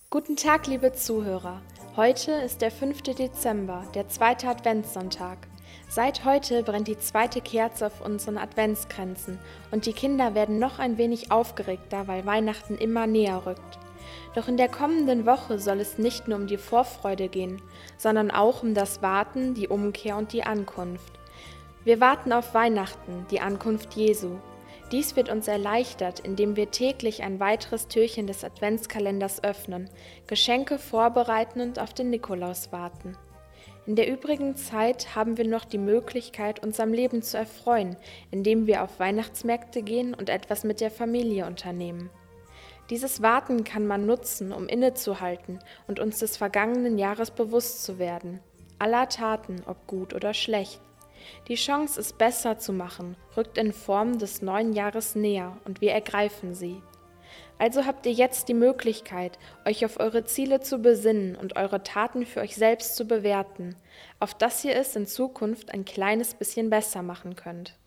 Guten Tag, liebe Zuhörer. Heute ist der 5. Dezember, der zweite Adventssonntag. Seit heute brennt die zweite Kerze auf unseren Adventskränzen und die Kinder werden noch ein wenig aufgeregter, weil Weihnachten immer näher rückt. Doch in der kommenden Woche soll es nicht nur um die Vorfreude gehen, sondern auch um das Warten, die Umkehr und die Ankunft. Wir warten auf Weihnachten, die Ankunft Jesu. Dies wird uns erleichtert, indem wir täglich ein weiteres Türchen des Adventskalenders öffnen, Geschenke vorbereiten und auf den Nikolaus warten. In der übrigen Zeit haben wir noch die Möglichkeit, uns am Leben zu erfreuen, indem wir auf Weihnachtsmärkte gehen und etwas mit der Familie unternehmen. Dieses Warten kann man nutzen, um innezuhalten und uns des vergangenen Jahres bewusst zu werden, aller Taten, ob gut oder schlecht. Die Chance, es besser zu machen, rückt in Form des neuen Jahres näher und wir ergreifen sie. Also habt ihr jetzt die Möglichkeit, euch auf eure Ziele zu besinnen und eure Taten für euch selbst zu bewerten, auf dass ihr es in Zukunft ein kleines bisschen besser machen könnt.